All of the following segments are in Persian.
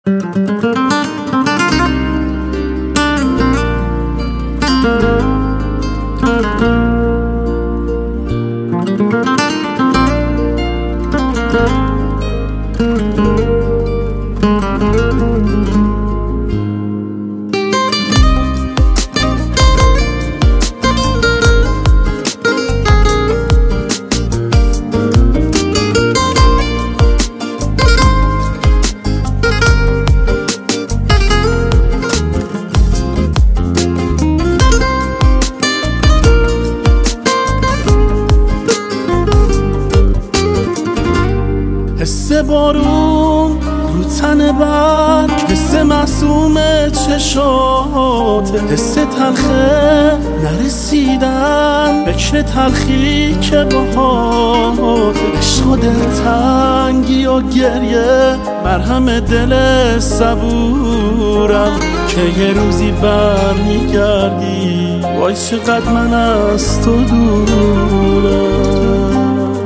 حس بارون رو تن برگ، حس معصوم چشات، حس تلخه نرسیدن، فکر تلخی که باهات، عشق و دلتنگی و گریه، مرهم دل صبورم که یه روزی برمیگردی. وای چقدر من از تو دورم.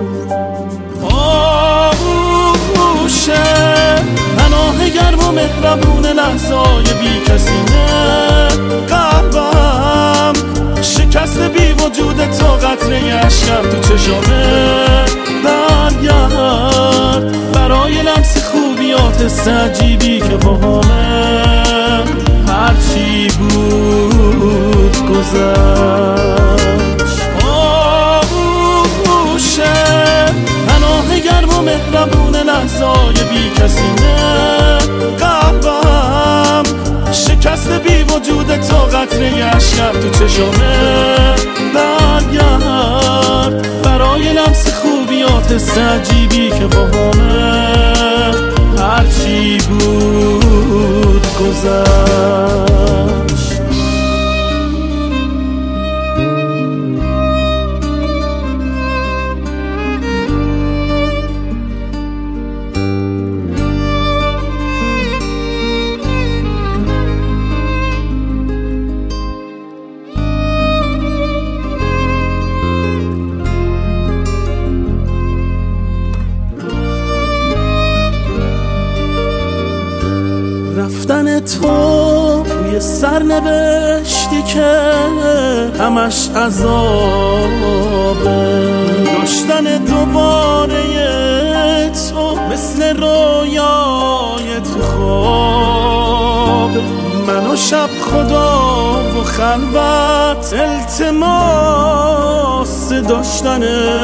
پناه گرم و مهربون لحظای بی کسینه، قلبم شکست بی وجود تو، قطره اشکم تو چشامه. برگرد برای لمس خوبیات حس عجیبی که باهامه، هرچی بود گذشت. آغوشه پناه گرم و مهربون لحظای بی کسینه، قلبم شکست بی وجود تو، قطره اشکم تو چشامه. برگرد برای لمس خوبیات حس عجیبی که باهامه، هرچی بود گذشت. رفتن تو توی سرنوشتی که همش عذابه، داشتن دوباره تو مثل رویای تو خواب. من و شب خدا و خلوت، التماس داشتن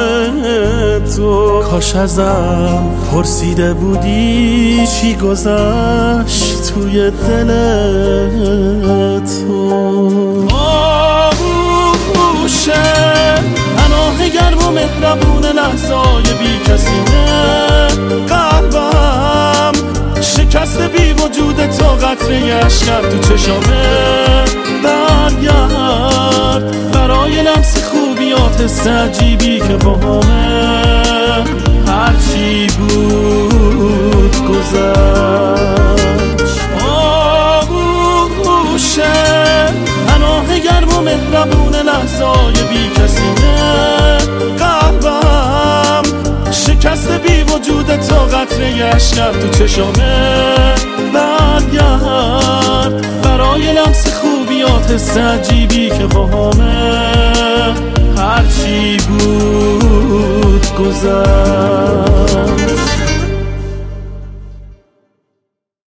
تو. کاش ازم پرسیده بودی چی گذشت توی دل تو. آغوشه پناه گرم و مهربون لحظای بی کسینه، قلبم شکست بی وجود تو، قطره اشکم تو چشامه. برگرد برای لمس خوبیات حس عجیبی که باهامه، هرچی بود گذشت. آغوشه پناه گرم و مهربون لحظای بی کسینه، قلبم شکست بی وجود تو، قطره اشکم تو چشامه. برگرد برای لمس خوبیات حس عجیبی که باهامه، هرچی بود گذشت.